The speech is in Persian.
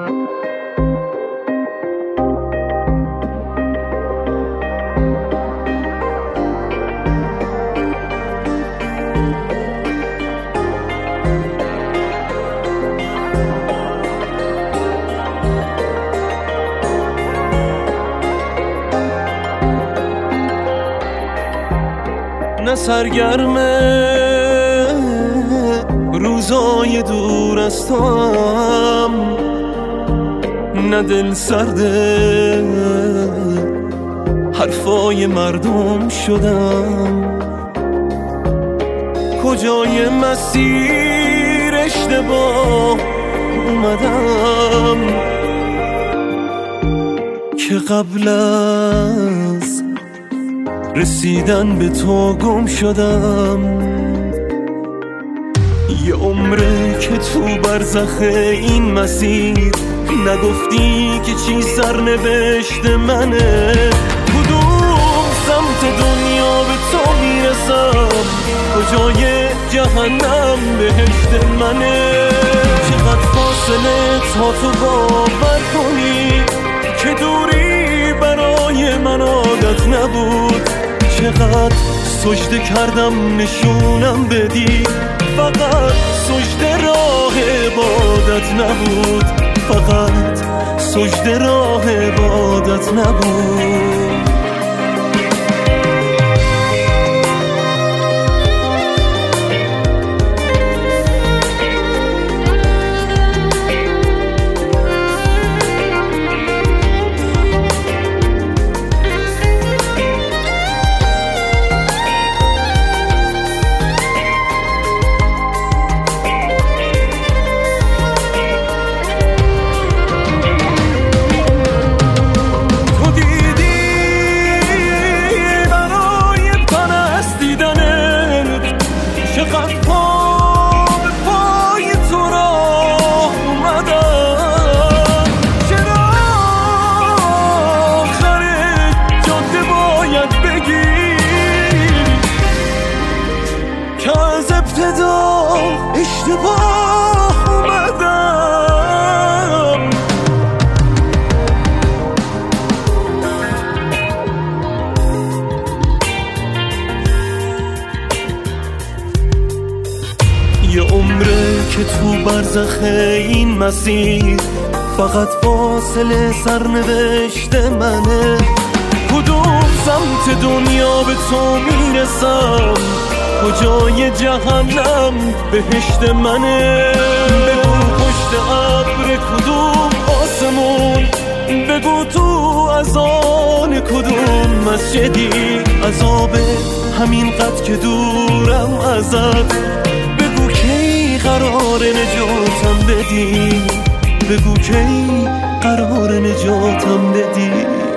نه سرگرمه روزای دور از توام، نه دل سرده حرفای مردم شدم. کجای مسیر اشتباه اومدم که قبل از رسیدن به تو گم شدم. یه عمره که تو برزخ این مسیر نگفتی که چی سرنوشت منه. کدوم سمت دنیا به تو میرسم، کجای جهنم بهشت منه. چقدر فاصله تا تو باور کنی که دوری برای من عادت نبود. چقدر سجده کردم نشونم بدی، فقط سجده راه عبادت نبود، فقط سجده راه عبادت نبود. اشتباه اومدم. یه عمره که تو برزخ این مسیر فقط فاصله سرنوشت منه. کدوم سمت دنیا به تو میرسم، کجای جهنم بهشت منه. بگو پشت ابر کدوم آسمون، بگو تو اذان کدوم مسجدی. عذاب همین قد که دورم ازت، بگو کی قرار نجاتم بدی، بگو کی قرار نجاتم بدی.